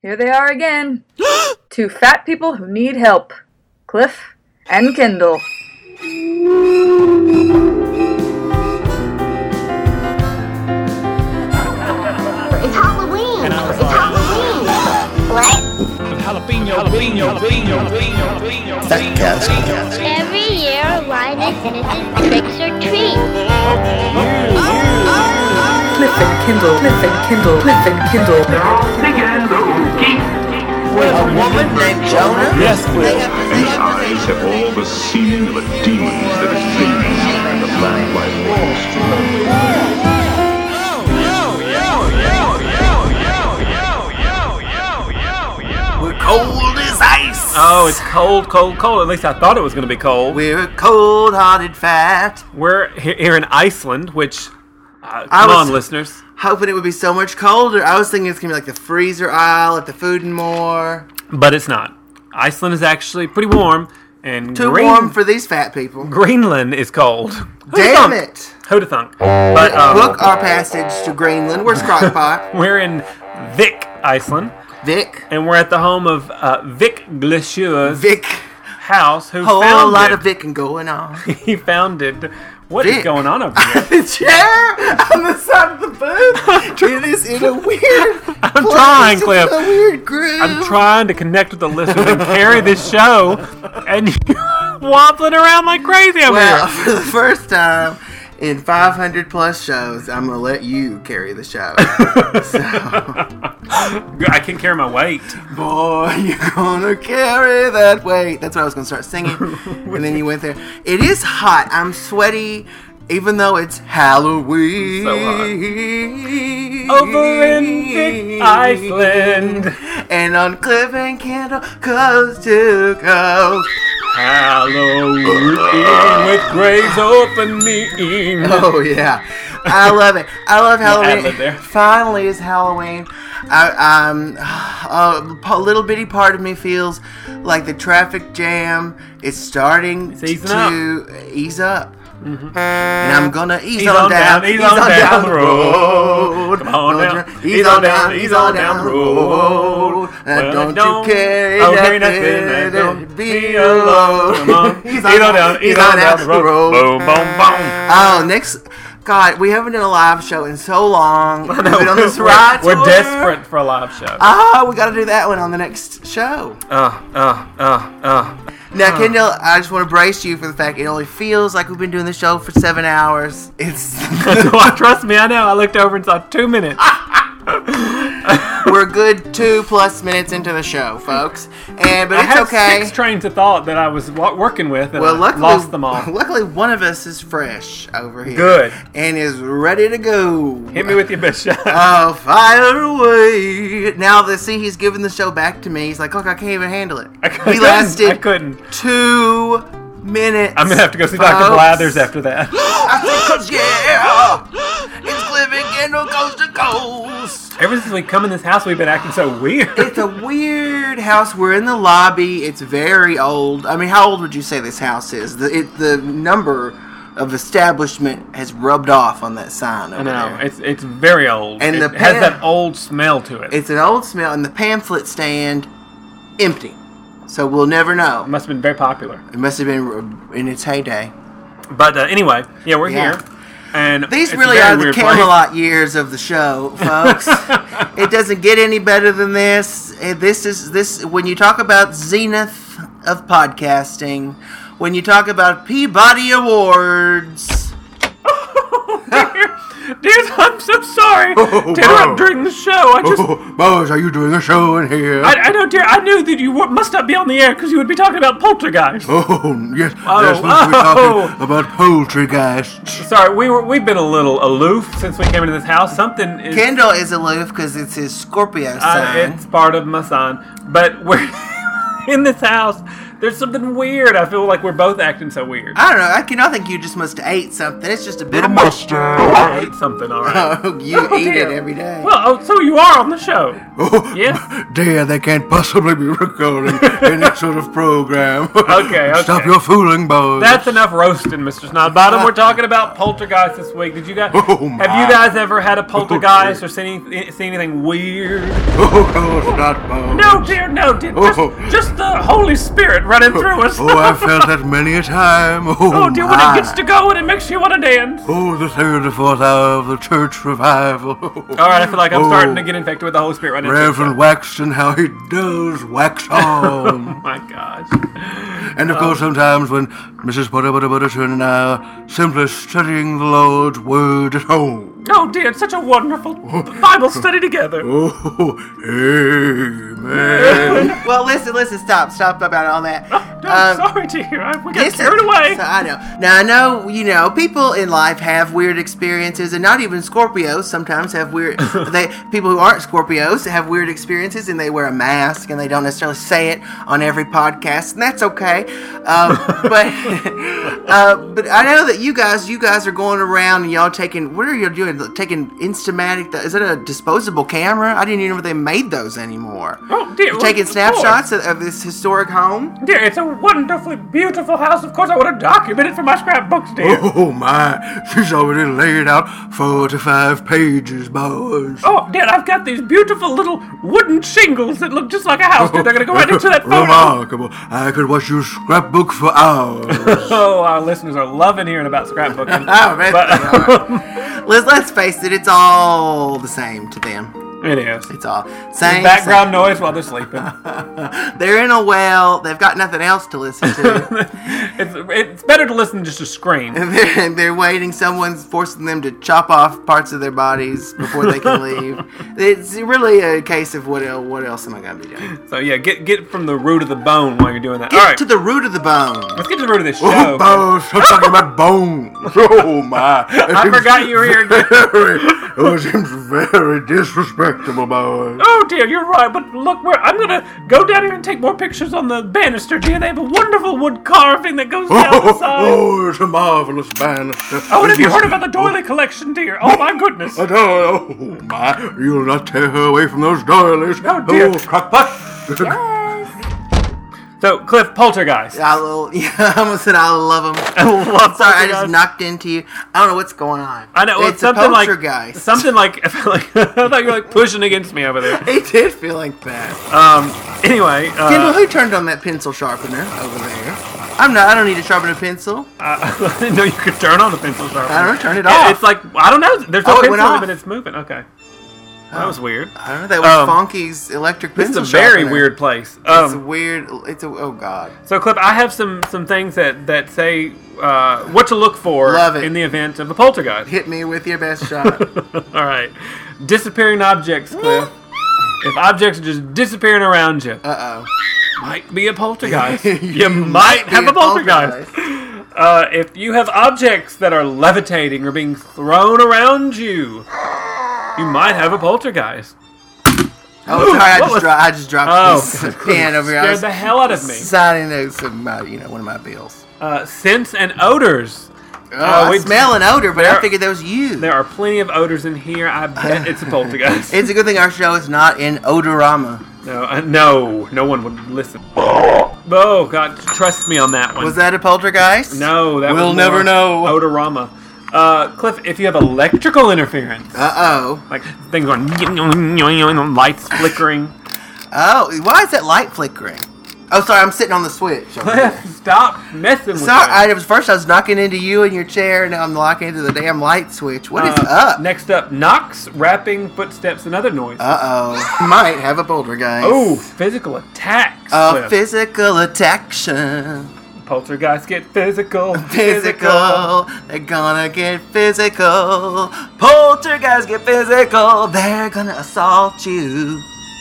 Here they are again. Two fat people who need help. Cliff and Kendall. It's Halloween. It's Halloween. What? Jalapeno. Every year, Linus finishes tricks or treats. Cliff and Kendall. With a woman named Jonah? Yes, Cliff. These eyes have all the seeming of a demon that is pleased in the lamplight We're cold as ice. Oh, it's cold. At least I thought it was going to be cold. We're cold-hearted fat. We're here in Iceland, which... I come was on, listeners. hoping it would be so much colder. I was thinking it's going to be like the freezer aisle at the Food and More. But it's not. Iceland is actually pretty warm. And Too warm for these fat people. Greenland is cold. Damn it. Who'da thunk? But Book our passage to Greenland. Where's Crockpot? we're in Vik, Iceland. Vic. And we're at the home of Vik Glesjö's Vic. house, who Whole founded... lot of Vic going on. He founded... What is Vic. going on over here? The chair on the side of the booth. It is in a weird I'm trying, place. Cliff. It's in a weird groove. I'm trying to connect with the listeners and carry this show, and you're wobbling around like crazy over Well, here. for the first time in 500 plus shows, I'm going to let you carry the show. I can carry my weight. Boy, you're going to carry that weight. That's what I was going to start singing. And then you went there. It is hot. I'm sweaty, even though it's Halloween. So hot. Over in Vik, Iceland. And on Cliff and Kendall, coast to coast. Halloween with graves opening. Oh, yeah. I love it. I love Halloween. ad-lib there. Finally is Halloween. A little bitty part of me feels like the traffic jam is starting easing to ease up. Mm-hmm. And I'm gonna ease on on down down the road. Come on down. Ease on down the road. Well, Don't you carry nothing, don't be alone. Come on. Ease on down the road. Boom, boom, boom. Oh, next... God, we haven't done a live show in so long. We've been on this ride We're tour. desperate for a live show. Oh, we got to do that one on the next show. Now, Kendall, I just want to brace you for the fact it only feels like we've been doing the show for 7 hours. It's Trust me, I know. I looked over and saw 2 minutes. we're a good 2+ minutes into the show, folks. But I it's had okay. 6 trains of thought that I was working with, and Well, I luckily, lost them all. Luckily, one of us is fresh over here. Good. And is ready to go. Hit me with your best shot. Oh, fire away. Now that he's giving the show back to me, he's like, look, I can't even handle it. I We lasted I couldn't. 2 minutes. I'm going to have to go see Dr. Blathers after that. Yeah. It's Cliff and Kendall coast to coast. Ever since we come in this house, we've been acting so weird. It's a weird house. We're in the lobby. It's very old. I mean, how old would you say this house is? The number of establishment has rubbed off on that sign over I know. there. It's very old. And it the has that old smell to it. It's an old smell, and the pamphlet stand empty. So we'll never know. It must have been very popular. It must have been in its heyday. But anyway, yeah, we're here. And these it's really a very are the weird Camelot years of the show, folks. It doesn't get any better than this. This is when you talk about zenith of podcasting, when you talk about Peabody Awards. Dude, I'm so sorry to interrupt during the show. I just... Boys, are you doing a show in here? I know, dear. I knew that you must not be on the air because you would be talking about Poltergeist. Oh, yes. Oh, We're supposed to be talking about Poltergeist. Sorry, we've been a little aloof since we came into this house. Something is... Kendall is aloof because it's his Scorpio sign. It's part of my sign. But we're in this house. There's something weird. I feel like we're both acting so weird. I don't know. I think you just must have ate something. It's just a bit of mustard. I ate something, all right. Oh, you eat dear. it every day. Well, so you are on the show. Oh, Yes? dear, they can't possibly be recording any sort of program. Okay. Stop your fooling, boys. That's enough roasting, Mr. Snodbottom. We're talking about poltergeist this week. Did you guys? Oh, my. Have you guys ever had a poltergeist or seen anything weird? Oh, not bones. No, dear, no, dear. Just the Holy Spirit running through us. Oh, I've felt that many a time. Oh, dear, when it gets to go and it makes you want to dance. Oh, the third or fourth hour of the church revival. All right, I feel like I'm starting to get infected with the Holy Spirit right now. Reverend Waxton, how he does wax Oh on. my gosh. And of course, sometimes when Mrs. Butterton and I are simply studying the Lord's Word at home. Oh dear, it's such a wonderful Bible study together. Oh, amen. Well, listen, stop about all that. I'm sorry, dear. We got carried away. I know. Now, I know, people in life have weird experiences, and not even Scorpios sometimes have weird... people who aren't Scorpios have weird experiences, and they wear a mask, and they don't necessarily say it on every podcast, and that's okay. But I know that you guys are going around, and y'all taking... What are you doing? Taking Instamatic... Is it a disposable camera? I didn't even know they made those anymore. Oh, dear. You're taking snapshots of this historic home? Dear, it's a wonderfully beautiful house. Of course, I want to document it for my scrapbooks, dear. Oh my, she's already laid out 4 to 5 pages, boys. Oh, dear, I've got these beautiful little wooden shingles that look just like a house. Dear, they're going to go right into that photo. Remarkable. I could watch you scrapbook for hours. Oh, our listeners are loving hearing about scrapbooking. Oh, man. Let's face it, it's all the same to them. It is. It's all same. Background noise while they're sleeping. They're in a well. They've got nothing else to listen to. It's better to listen than just to scream. And they're waiting. Someone's forcing them to chop off parts of their bodies before they can leave. It's really a case of what else am I going to be doing? So yeah, get from the root of the bone while you're doing that. Get All right, to the root of the bone. let's get to the root of this show. Oh, bones. I'm talking about bones. Oh, my. I forgot you were here again. Those seems very disrespectful, boys. Oh dear, you're right. But look, I'm gonna go down here and take more pictures on the banister. Dear, they have a wonderful wood carving that goes down the side. Oh, it's a marvelous banister. Oh, and have you heard about the doily collection, dear? Oh my goodness. Oh, my. You'll not tear her away from those doilies. Oh, dear. Crackpot. So, Cliff, poltergeist. I almost said I love them. I love Sorry, I poltergeist. just knocked into you. I don't know what's going on. I know, well, It's a something like poltergeist. something like I thought you were like pushing against me over there. It did feel like that. Anyway, Kendall, who turned on that pencil sharpener over there? I don't need to sharpen a pencil. I didn't know you could turn on the pencil sharpener. I don't know, turn it Yeah, off. it's like I don't know. There's no Oh, it went pencil, off. but it's moving. Okay, that was weird. I don't know. That was Funky's electric This pencil is a very sharpener. weird place. It's weird. Oh God. So, Cliff, I have some things that say what to look for Love it. in the event of a poltergeist. Hit me with your best shot. All right, disappearing objects, Cliff. If objects are just disappearing around you, might be a poltergeist. You might have a poltergeist. If you have objects that are levitating or being thrown around you, you might have a poltergeist. Oh, sorry, I just dropped this pen over here. I Scared was the hell out of me. signing some, one of my bills. Scents and odors. I smell an odor, but I there- figured that was you. There are plenty of odors in here. I bet it's a poltergeist. It's a good thing our show is not in Odorama. No one would listen. Oh God, trust me on that one. Was that a poltergeist? No, that We'll was never more know. Odorama. Cliff, if you have electrical interference, like things going, lights flickering. Oh, why is that light flickering? Oh, sorry, I'm sitting on the switch. over there. Stop messing with Sorry, me. first I was knocking into you in your chair, and now I'm locking into the damn light switch. What is up? Next up, knocks, rapping, footsteps, and other noise. Might have a poltergeist. Oh, physical attacks. A Cliff. physical attaction. Poltergeists get physical. Physical. They're gonna get physical. Poltergeists get physical. They're gonna assault you.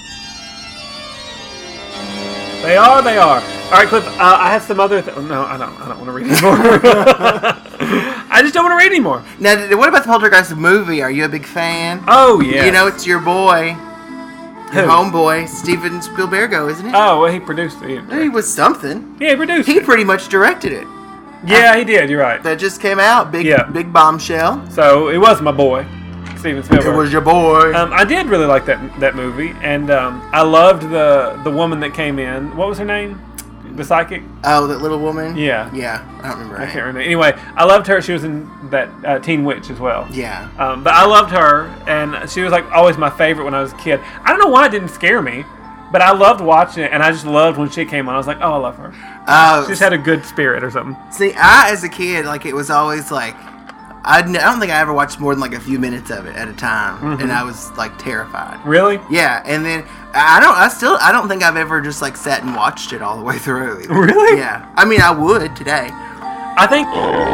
They are. All right, Cliff. I have some other. No, I don't want to read anymore. I just don't want to read anymore. Now, what about the Poltergeist movie? Are you a big fan? Oh yeah. You know, it's your boy. Your homeboy, Steven Spielbergo, isn't it? Oh, well, he produced it. He was something. Yeah, he produced He it. pretty much directed it. Yeah, he did. You're right. That just came out. Big bombshell. So it was my boy, Steven Spielberg. It was your boy. I did really like that movie, and I loved the woman that came in. What was her name? The psychic? Oh, that little woman? Yeah. Yeah, I don't remember her I name. can't remember. Anyway, I loved her. She was in that Teen Witch as well. Yeah. But I loved her, and she was like always my favorite when I was a kid. I don't know why it didn't scare me, but I loved watching it, and I just loved when she came on. I was like, oh, I love her. She just had a good spirit or something. See, I, as a kid, like, it was always like, I don't think I ever watched more than like a few minutes of it at a time, and I was like terrified. Really? Yeah, and then I don't think I've ever just like sat and watched it all the way through. Either. Really? Yeah. I mean, I would today. I think.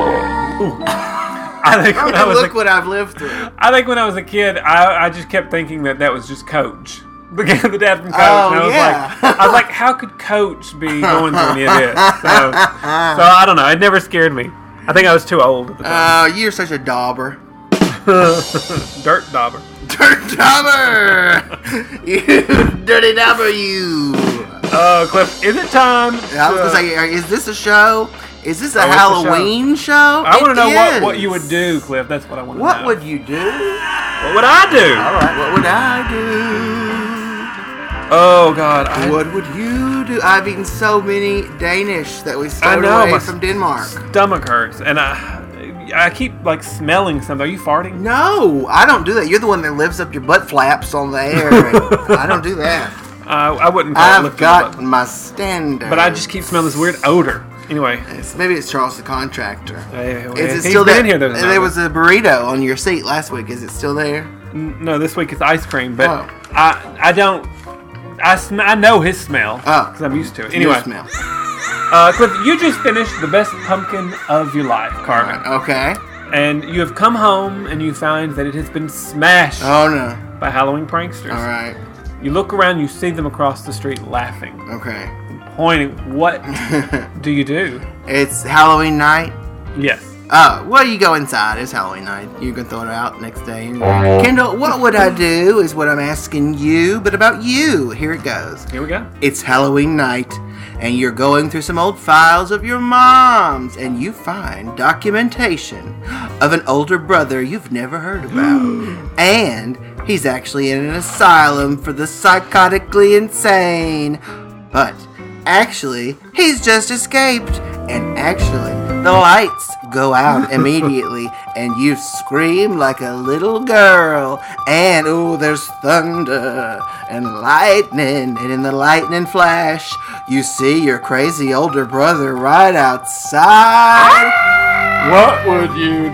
I think when I was Look what I've lived through. I think when I was a kid, I just kept thinking that was just Coach. The dad from Coach. Oh, and I was like, how could Coach be going through any of this? So I don't know. It never scared me. I think I was too old at the time. You're such a dauber. Dirt dauber. Dirt dauber! You dirty dauber, you! Oh, Cliff, is it time? I was gonna say, is this a show? Is this a it's a Halloween show? I want to know what you would do, Cliff. That's what I want to know. What would you do? What would I do? All right, what would I do? Oh, God. What would you do? I've eaten so many Danish that we stowed my away from Denmark. Stomach hurts, and I keep like smelling something. Are you farting? No, I don't do that. You're the one that lifts up your butt flaps on the air. I don't do that. I wouldn't call it I've lifting got the butt. my standard. But I just keep smelling this weird odor. Anyway. Maybe it's Charles the contractor. Is it He's still been there? in here. There was a burrito on your seat last week. Is it still there? No, this week it's ice cream, but Oh. I don't. I know his smell because I'm used to it. Anyway, Your smell. Cliff, you just finished the best pumpkin of your life, carving, Okay. and you have come home and you find that it has been smashed Oh no. by Halloween pranksters. All right. You look around, you see them across the street laughing, Okay. pointing. What do you do? It's Halloween night. Yes. Well, you go inside. It's Halloween night. You can throw it out next day. Kendall, what would I do is what I'm asking you. But about you, here it goes. Here we go. It's Halloween night, and you're going through some old files of your mom's, and you find documentation of an older brother you've never heard about. And he's actually in an asylum for the psychotically insane. But actually, he's just escaped. And actually, the lights go out immediately, and you scream like a little girl. And oh, there's thunder and lightning, and in the lightning flash, you see your crazy older brother right outside. What would you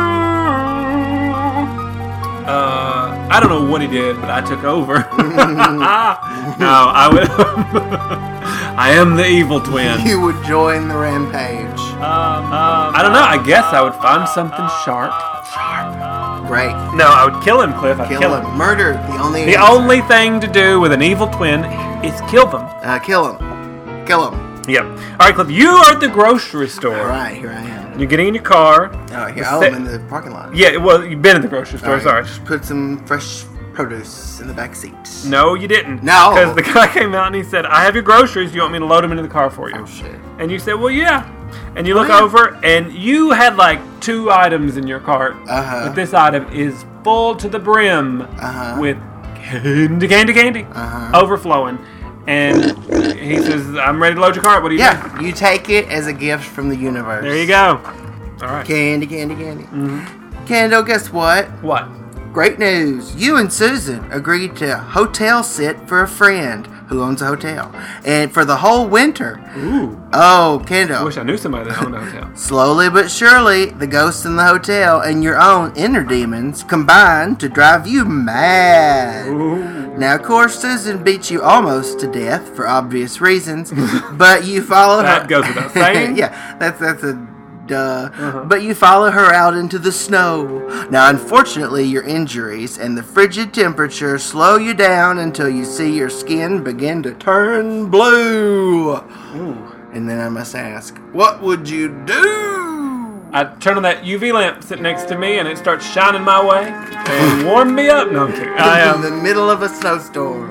do? I don't know what he did, but I took over. No, I would. I am the evil twin. You would join the rampage. I don't know. I guess I would find something sharp. Great. No, I would kill him, Cliff. I'd Kill him. Murder. The only thing to do with an evil twin is kill them. Kill him. Kill him. Yep. All right, Cliff. You are at the grocery store. All right, here I am. You're getting in your car. I'm in the parking lot. Yeah, well, you've been in the grocery store. All right, Sorry. Just put some fresh produce in the back seat. No, you didn't. No. Because the guy came out and he said, I have your groceries. Do you want me to load them into the car for you? Oh, shit. And you said, well, yeah. And you look yeah. over, and you had like 2 items in your cart. Uh-huh. But this item is full to the brim with candy, overflowing. And he says, I'm ready to load your cart. What do you do? Yeah, you take it as a gift from the universe. There you go. All right. Candy. Mm-hmm. Kendall, guess what? What? Great news. You and Susan agreed to hotel sit for a friend who owns a hotel. And for the whole winter. Ooh. Oh, Kendall. I wish I knew somebody that owned a hotel. Slowly but surely, the ghosts in the hotel and your own inner demons combine to drive you mad. Ooh. Now, of course, Susan beats you almost to death for obvious reasons, but you follow her. That goes without saying. Yeah, that's a duh. But you follow her out into the snow. Now, unfortunately, your injuries and the frigid temperature slow you down until you see your skin begin to turn blue. Ooh. And then I must ask, what would you do? I turn on that UV lamp sitting next to me, and it starts shining my way and warm me up. No, I'm kidding. In the middle of a snowstorm.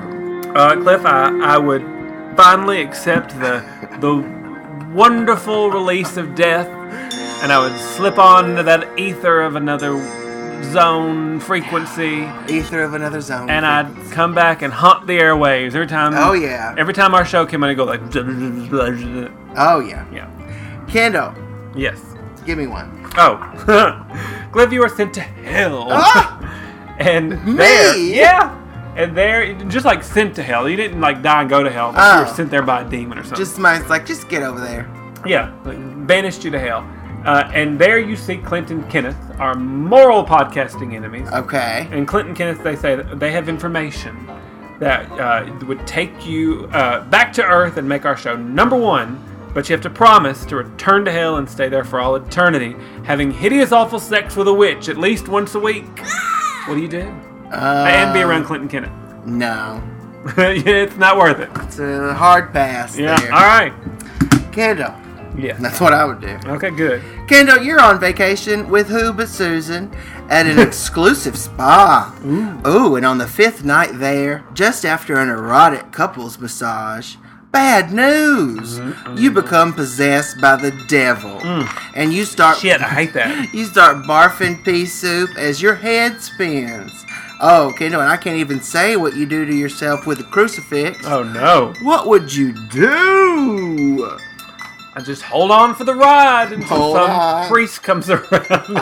Cliff, I would finally accept the wonderful release of death, and I would slip on to that ether of another zone frequency. Ether of another zone. And I'd come back and haunt the airwaves every time. Oh, yeah. Every time our show came on, I'd go like... Oh, yeah. Yeah. Kendall. Yes. Give me one. Oh. Cliff, you were sent to hell. Ah! And Me? there... Yeah. And there, just like sent to hell. You didn't like die and go to hell, but you were sent there by a demon or something. Just get over there. Yeah. Like, banished you to hell. And there you see Clint and Kenneth, our moral podcasting enemies. Okay. And Clint and Kenneth, they say that they have information that would take you back to Earth and make our show #1, but you have to promise to return to hell and stay there for all eternity, having hideous, awful sex with a witch at least once a week. What do you do? And be around Clint and Kenneth. No. It's not worth it. It's a hard pass there. All right. Kendall. Yeah. That's what I would do. Okay, good. Kendall, you're on vacation with who but Susan at an exclusive spa. Ooh, and on the 5th night there, just after an erotic couples massage, bad news. You become possessed by the devil. And you start... Shit, I hate that. You start barfing pea soup as your head spins. Oh, Kendall, and I can't even say what you do to yourself with a crucifix. Oh, no. What would you do? I just hold on for the ride until some priest comes around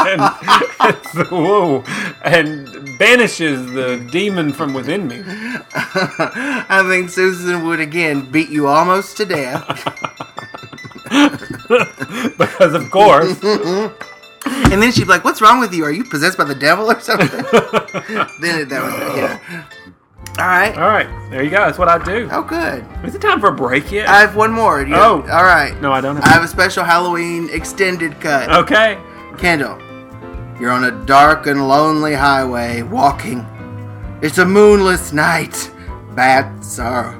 and banishes the demon from within me. I think Susan would again beat you almost to death. Because of course. And then she'd be like, "What's wrong with you? Are you possessed by the devil or something?" Then that was All right. There you go. That's what I do. Oh, good. Is it time for a break yet? I have one more. All right. No, I don't have. I have a special Halloween extended cut. Okay. Kendall, you're on a dark and lonely highway walking. It's a moonless night. Bats are...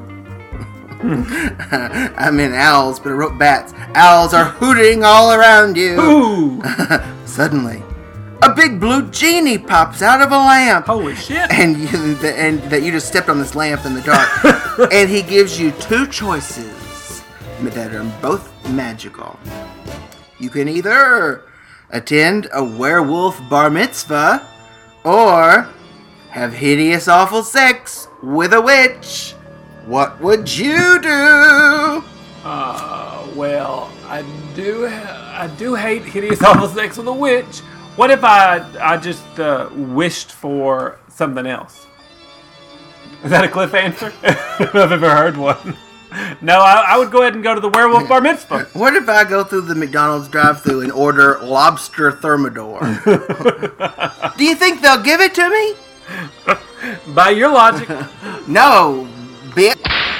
I mean owls, but I wrote bats. Owls are hooting all around you. Ooh. Suddenly, a big blue genie pops out of a lamp. Holy shit. And that you just stepped on this lamp in the dark. And he gives you 2 choices that are both magical. You can either attend a werewolf bar mitzvah or have hideous, awful sex with a witch. What would you do? Well, I do hate hideous, awful sex with a witch. What if I just wished for something else? Is that a Cliff answer? I don't know if I've ever heard one. No, I would go ahead and go to the werewolf bar mitzvah. What if I go through the McDonald's drive-thru and order lobster thermidor? Do you think they'll give it to me? By your logic. No, bitch.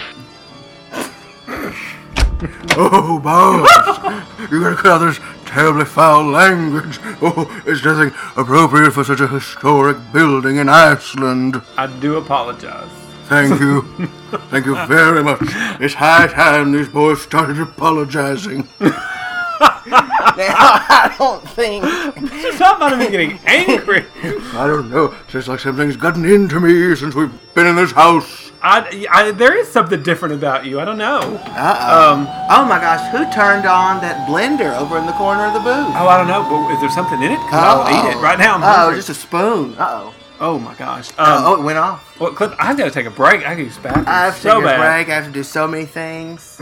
Oh, boss. You gotta cut out this terribly foul language. Oh, it's nothing appropriate for such a historic building in Iceland. I do apologize. Thank you. Thank you very much. It's high time these boys started apologizing. I don't think... Stop about me getting angry. I don't know. It's just like something's gotten into me since we've been in this house. There is something different about you. I don't know. Oh my gosh, who turned on that blender over in the corner of the booth? Oh, I don't know, but is there something in it? Because I'll eat it right now. I'm hungry. Just a spoon. Oh my gosh. It went off. Well, Cliff, I've got to take a break. I can use bathroom. I have to take a break. I have to do so many things.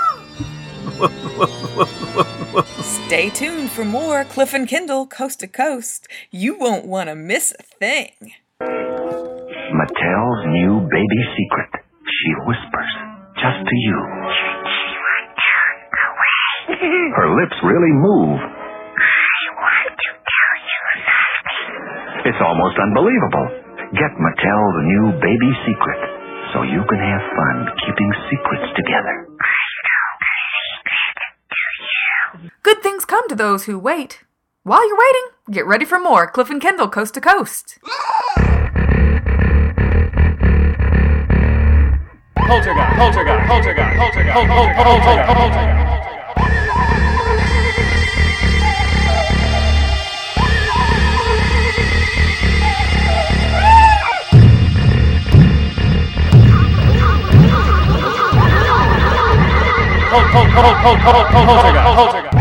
Stay tuned for more Cliff and Kendall Coast to Coast. You won't want to miss a thing. Mattel's new baby secret. She whispers just to you. Her lips really move. I want to tell you something. It's almost unbelievable. Get Mattel's new baby secret so you can have fun keeping secrets together. Good things come to those who wait. While you're waiting, get ready for more Cliff and Kendall Coast to Coast. Poltergeist. poltergeist.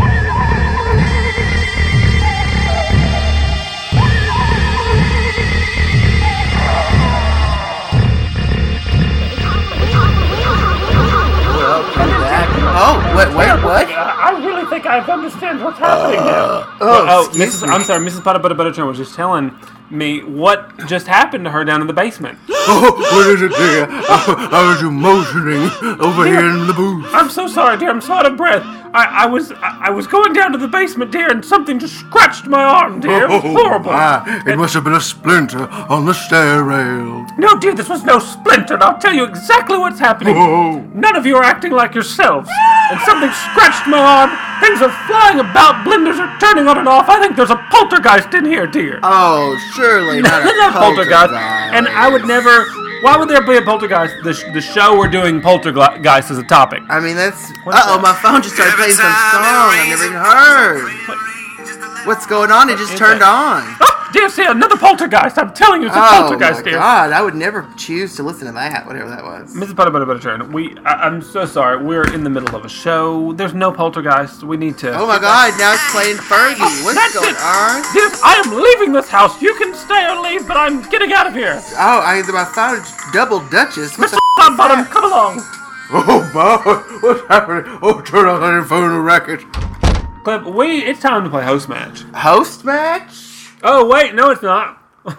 Oh, wait, what? I really think I understand what's happening now. Excuse me. I'm sorry, Mrs. Butterturn was just telling me what just happened to her down in the basement. Oh, what is it, dear? I was motioning over here in the booth. I'm so sorry, dear. I'm so out of breath. I was going down to the basement, dear, and something just scratched my arm, dear. It was horrible. It must have been a splinter on the stair rail. No, dear, this was no splinter, and I'll tell you exactly what's happening. Oh. None of you are acting like yourselves. And something scratched my arm. Things are flying about. Blenders are turning on and off. I think there's a poltergeist in here, dear. Oh, surely not a poltergeist. And I would never... Why would there be a poltergeist? The show we're doing poltergeist as a topic. I mean, that's... my phone just started playing some song I've never even heard. What's going on? It just turned on. Oh, dear, see, another poltergeist. I'm telling you, it's a poltergeist, dear. Oh, my God. I would never choose to listen to that, whatever that was. Mrs. Butterturn, I'm so sorry. We're in the middle of a show. There's no poltergeist. We need to... Oh, my God. Now it's playing Fergie. What's going on? Dear, I am leaving this house. You can stay or leave, but I'm getting out of here. Oh, my phone is double Duchess. What Mr. Bottom, come along. Oh, my. What's happening? Oh, turn off that phone racket. Clip, it's time to play host match. Host match? Oh, wait, no, it's not.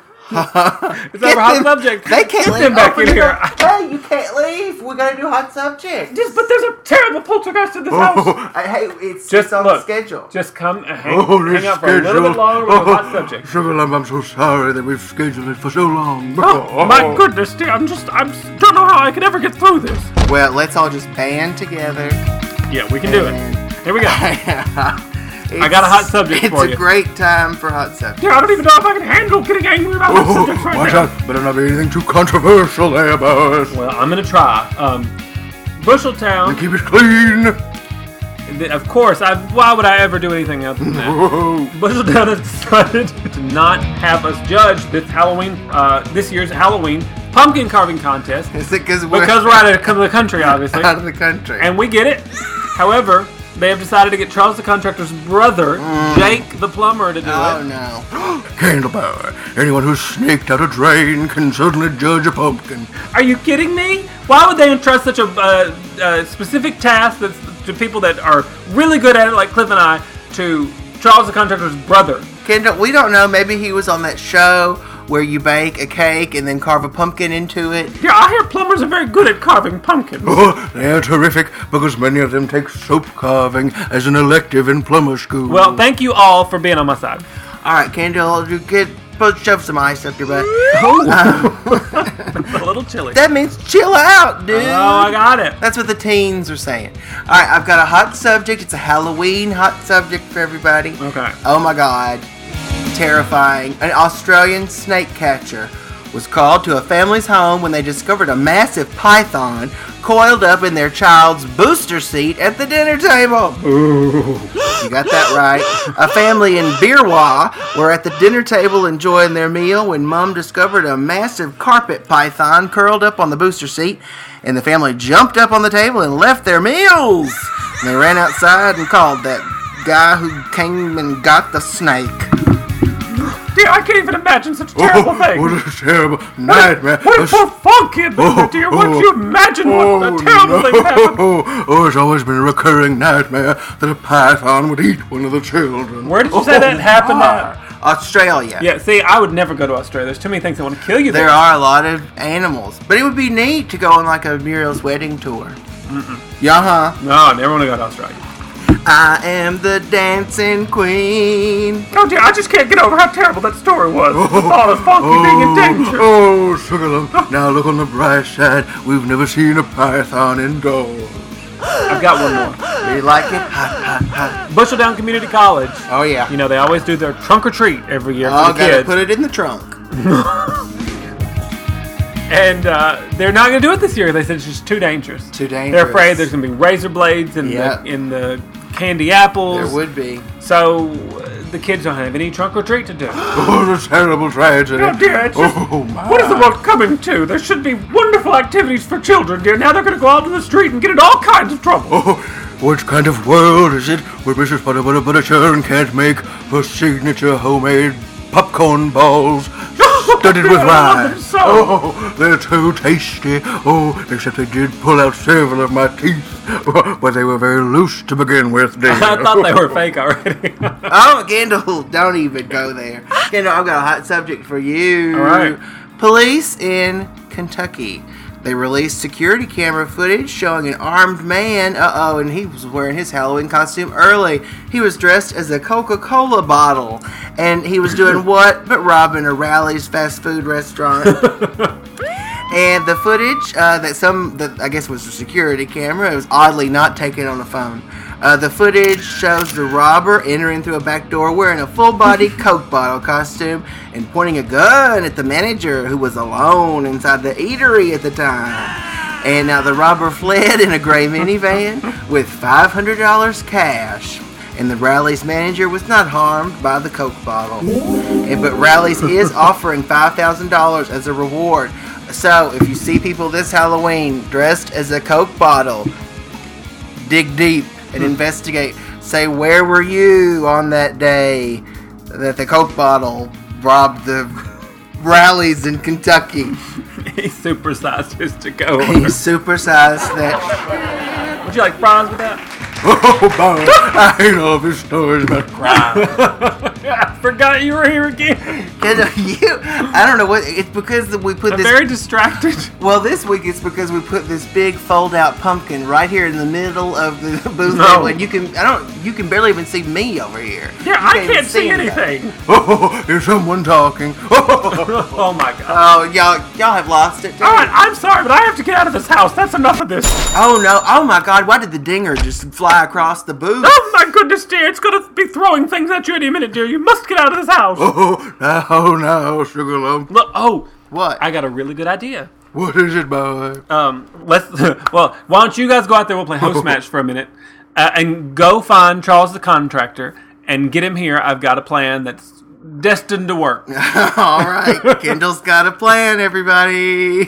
It's over hot subject. They can't Get leave. them back in here. Hey, you can't leave. We gotta do hot subject. But there's a terrible poltergeist in this house. Hey, it's Just on look, the schedule. Just come and hang out for a little bit longer with the hot subject. Sugarlump, I'm so sorry that we've scheduled it for so long. Oh, my goodness, dear. I don't know how I could ever get through this. Well, let's all just band together. Yeah, we can do it. Here we go. I got a hot subject for you. It's a great time for hot subject. Yeah, I don't even know if I can handle getting angry about hot subjects right watch now. out. Better not be anything too controversial there, boys. Well, I'm going to try. Busheltown. And keep it clean. Of course, why would I ever do anything other than that? Busheltown has decided to not have us judge this year's Halloween pumpkin carving contest. Is it because we're out of the country, obviously. Out of the country. And we get it. However, they have decided to get Charles the Contractor's brother, Jake the Plumber, to do it. Oh, no. Candlepower. Anyone who's snaked out a drain can certainly judge a pumpkin. Are you kidding me? Why would they entrust such a specific task to people that are really good at it, like Cliff and I, to Charles the Contractor's brother? Kendall, we don't know. Maybe he was on that show where you bake a cake and then carve a pumpkin into it. Yeah, I hear plumbers are very good at carving pumpkins. Oh, they're terrific because many of them take soap carving as an elective in plumber school. Well, thank you all for being on my side. All right, Kendall, shove some ice up your butt. It's a little chilly. That means chill out, dude. Oh, I got it. That's what the teens are saying. All right, I've got a hot subject. It's a Halloween hot subject for everybody. Okay. Oh, my God. Terrifying. An Australian snake catcher was called to a family's home when they discovered a massive python coiled up in their child's booster seat at the dinner table. Ooh. You got that right. A family in Birwa were at the dinner table enjoying their meal when Mom discovered a massive carpet python curled up on the booster seat, and the family jumped up on the table and left their meals. And they ran outside and called that guy who came and got the snake. Dear, I can't even imagine such a terrible thing. What a terrible nightmare. What a poor funk kid, dear. Wouldn't you imagine what a terrible thing happened? Oh, it's always been a recurring nightmare that a python would eat one of the children. Where did you say that happened at? Australia. Yeah, see, I would never go to Australia. There's too many things that want to kill you there. There are a lot of animals. But it would be neat to go on like a Muriel's wedding tour. Yeah, No, I never want to go to Australia. I am the dancing queen. Oh dear, I just can't get over how terrible that story was. The thought of Funky being in danger. Oh, Sugarlump. Now look on the bright side. We've never seen a python indoors. I've got one more. Do you like it? Hot, hot, hot. Busheltown Community College. Oh, yeah. You know, they always do their trunk or treat every year for the gotta kids. put it in the trunk. And they're not going to do it this year. They said it's just too dangerous. Too dangerous. They're afraid there's going to be razor blades in the candy apples. There would be. So the kids don't have any trunk or treat to do. Oh, the terrible tragedy. Oh dear, it's just, Oh, my. what is the world coming to? There should be wonderful wonderful activities for children, dear. Now they're going to go out to the street and get in all kinds of trouble. Oh, what kind of world is it where Mrs. Butter can't make her signature homemade popcorn balls studded with rice? So. Oh, they're too tasty. Oh, except they did pull out several of my teeth, but they were very loose to begin with, dear. I thought they were fake already. Oh, Kendall, don't even go there. Kendall, I've got a hot subject for you. All right. Police in Kentucky. They released security camera footage showing an armed man, and he was wearing his Halloween costume early. He was dressed as a Coca-Cola bottle, and he was doing what but robbing a Rally's fast food restaurant. And the footage that I guess was a security camera, it was oddly not taken on the phone. The footage shows the robber entering through a back door wearing a full-body Coke bottle costume and pointing a gun at the manager who was alone inside the eatery at the time. And now the robber fled in a gray minivan with $500 cash. And the Rally's manager was not harmed by the Coke bottle. But Rally's is offering $5,000 as a reward. So if you see people this Halloween dressed as a Coke bottle, dig deep and investigate. Say, where were you on that day that the Coke bottle robbed the Rally's in Kentucky? He supersized his to-go. He supersized that. Would you like fries with that? Oh, boy, I hate all these stories about crime. I forgot you were here again. I don't know what, it's because we put I'm this... very distracted. Well, this week it's because we put this big fold-out pumpkin right here in the middle of the booth No. table, and you can barely even see me over here. Yeah, I can't see anything. Oh, is someone talking? Oh my god. Oh, y'all have lost it too. Alright, I'm sorry, but I have to get out of this house. That's enough of this. Oh no! Oh my God! Why did the dinger just fly across the booth? Oh my goodness, dear. It's going to be throwing things at you any minute, dear. You must get out of this house. Oh, no, Sugar Lump. Look, What? I got a really good idea. What is it, boy? Why don't you guys go out there, we'll play host match for a minute, and go find Charles the Contractor and get him here. I've got a plan that's destined to work. All right, Kendall's got a plan, everybody.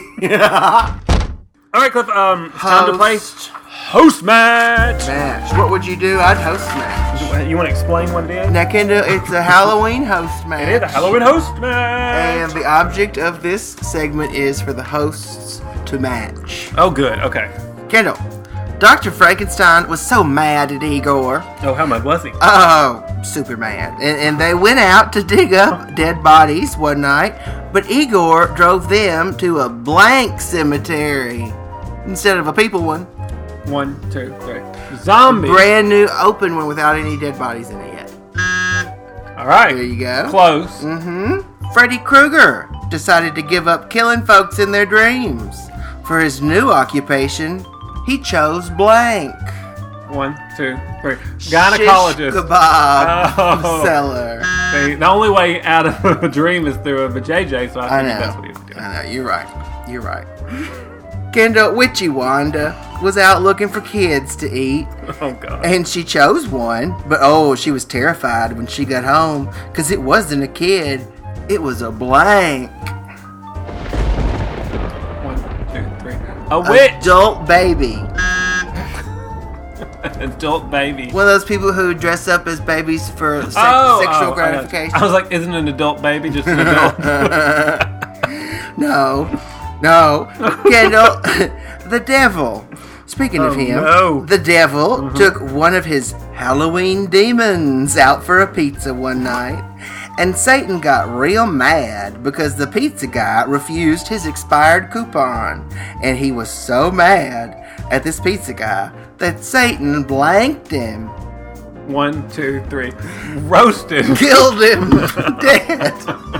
All right, Cliff, it's time to play host match. What would you do? I'd host match. You want to explain what it is? Now, Kendall, it's a Halloween host match. It is a Halloween host match. And the object of this segment is for the hosts to match. Oh, good. Okay. Kendall, Dr. Frankenstein was so mad at Igor. Oh, how much was he? Oh, super mad. And they went out to dig up dead bodies one night, but Igor drove them to a blank cemetery instead of a people one. 1, 2, 3. Zombie. Brand new open one without any dead bodies in it yet. All right. There you go. Close. Mm-hmm. Freddy Krueger decided to give up killing folks in their dreams. For his new occupation, he chose blank. 1, 2, 3. Gynecologist. Shish kebab seller. See, the only way out of a dream is through a vajayjay, so I think that's what he was doing. I know. You're right. You're right. Kendall, Witchy Wanda was out looking for kids to eat. Oh, God. And she chose one, but she was terrified when she got home because it wasn't a kid, it was a blank. 1, 2, 3. A witch. Adult baby. Adult baby. One of those people who dress up as babies for sexual gratification. I was like, isn't an adult baby just an adult? No. Kendall, the devil. Speaking of him, the devil took one of his Halloween demons out for a pizza one night, and Satan got real mad because the pizza guy refused his expired coupon, and he was so mad at this pizza guy that Satan blanked him. 1, 2, 3. Roasted. Killed him dead.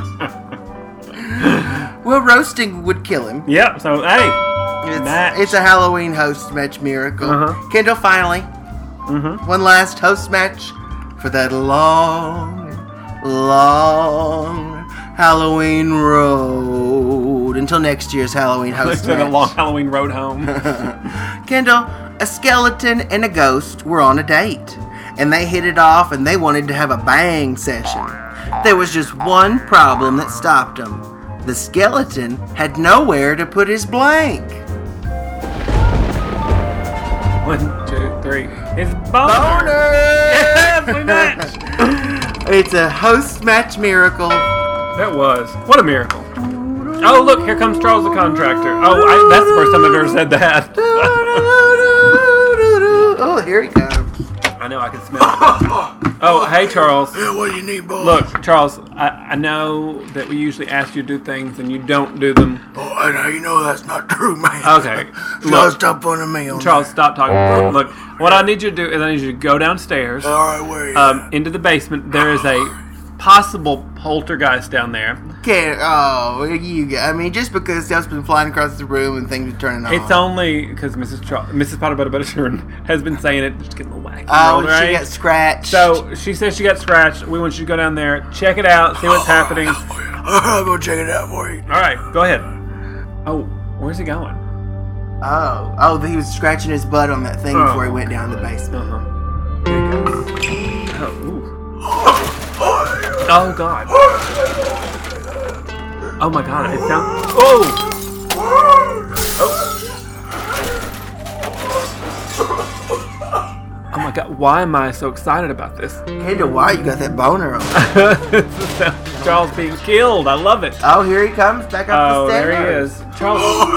Well, roasting would kill him. Yep, so, hey. It's a Halloween host match miracle. Kendall, finally. One last host match for that long Halloween road. Until next year's Halloween host match. A long Halloween road home. Kendall, a skeleton and a ghost were on a date. And they hit it off and they wanted to have a bang session. There was just one problem that stopped them. The skeleton had nowhere to put his blank. 1, 2, 3. It's boner! Yes, we match! It's a host match miracle. That was. What a miracle. Oh, look, here comes Charles the Contractor. Oh, that's the first time I've ever said that. Oh, here he comes. I know, I can smell it. Oh, hey, Charles. Yeah, what do you need, boss? Look, Charles, I know that we usually ask you to do things and you don't do them. Oh, I know, you know that's not true, man. Okay. Charles, stop putting me on Charles, that. stop talking. Look, what I need you to do is I need you to go downstairs. All right, where you into the basement. There is a possible poltergeist down there. Just because stuff's been flying across the room and things are turning on. It's only because Mrs. Potter Buttershorn has been saying it, just getting a little wacky. Oh, right? She got scratched. So she says she got scratched. We want you to go down there, check it out, see what's happening. I'll go check it out for you. All right, go ahead. Oh, where's he going? Oh, he was scratching his butt on that thing before he went down to the basement. Here he goes. Oh, ooh. Oh, God. Oh, my God. It sounds... Oh! Oh, my God. Why am I so excited about this? Kendall, why you got that boner on? Charles being killed. I love it. Oh, here he comes. Back up the stairs. There he is. Charles.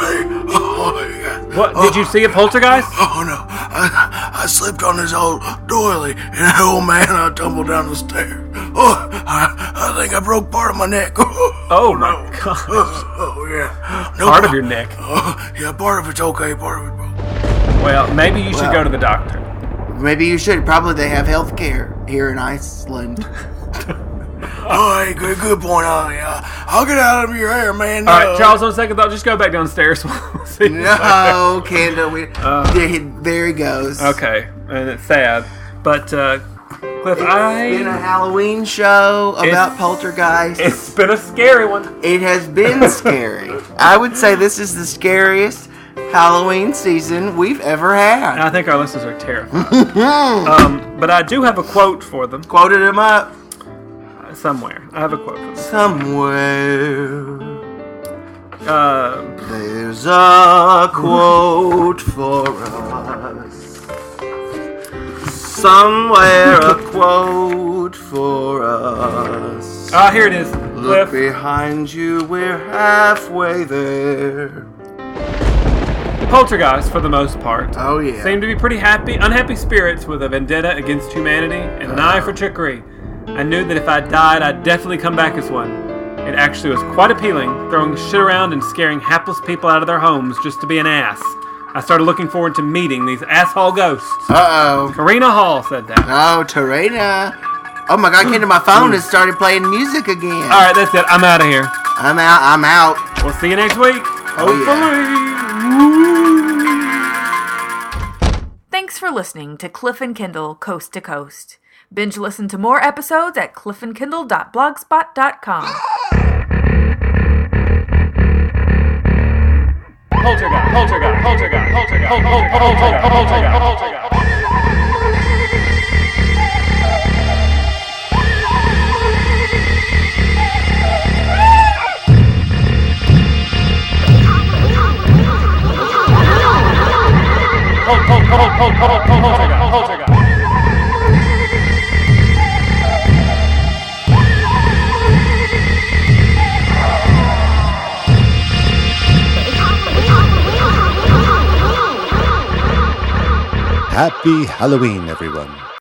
What? Did you see a poltergeist? Oh, no. I slipped on this old doily, and oh, man, I tumbled down the stairs. Oh, I think I broke part of my neck. Oh, my God. Oh, yeah. No, Part of your neck. Yeah, part of it's okay, part of it broke. Well, maybe you should go to the doctor. Maybe you should. Probably they have health care here in Iceland. Oh, hey, good point. I'll get out of your hair, man. All right, Charles, on second thought, just go back downstairs. No, Kendall. There he goes. Okay, and it's sad. But, Cliff, It's been a Halloween show about poltergeists. It's been a scary one. It has been scary. I would say this is the scariest Halloween season we've ever had. I think our listeners are terrified. But I do have a quote for them. Quoted him up. Somewhere. I have a quote for them. Somewhere. There's a quote for us. Somewhere a quote for us. Here it is. Look behind you, we're halfway there. Poltergeists, for the most part, seem to be pretty unhappy spirits with a vendetta against humanity and an eye for trickery. I knew that if I died, I'd definitely come back as one. It actually was quite appealing, throwing shit around and scaring hapless people out of their homes just to be an ass. I started looking forward to meeting these asshole ghosts. Uh-oh. Karina Hall said that. Oh, Tarina. Oh my God, came to my phone and started playing music again. All right, that's it. I'm out of here. I'm out. We'll see you next week. Hopefully. Thanks for listening to Cliff and Kendall Coast to Coast. Binge listen to more episodes at cliffandkindle.blogspot.com. Poltergeist. Happy Halloween, everyone.